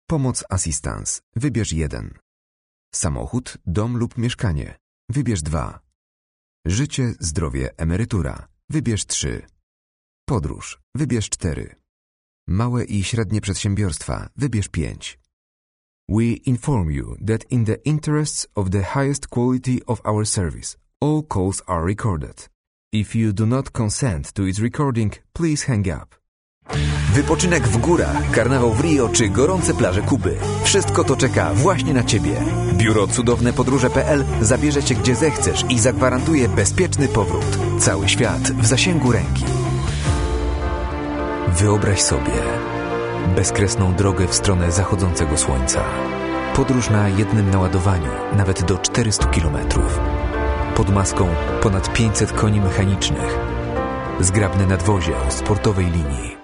Pomoc assistance. Wybierz 1. Samochód, dom lub mieszkanie. Wybierz 2. Życie, zdrowie, emerytura. Wybierz 3. Podróż. Wybierz 4. Małe i średnie przedsiębiorstwa. Wybierz 5. We inform you that in the interests of the highest quality of our service, all calls are recorded. If you do not consent to its recording, please hang up. Wypoczynek w górach, karnawał w Rio czy gorące plaże Kuby. Wszystko to czeka właśnie na Ciebie. Biuro cudownepodróże.pl zabierze Cię gdzie zechcesz i zagwarantuje bezpieczny powrót. Cały świat w zasięgu ręki. Wyobraź sobie bezkresną drogę w stronę zachodzącego słońca. Podróż na jednym naładowaniu, nawet do 400 km. Pod maską ponad 500 koni mechanicznych. Zgrabne nadwozie o sportowej linii.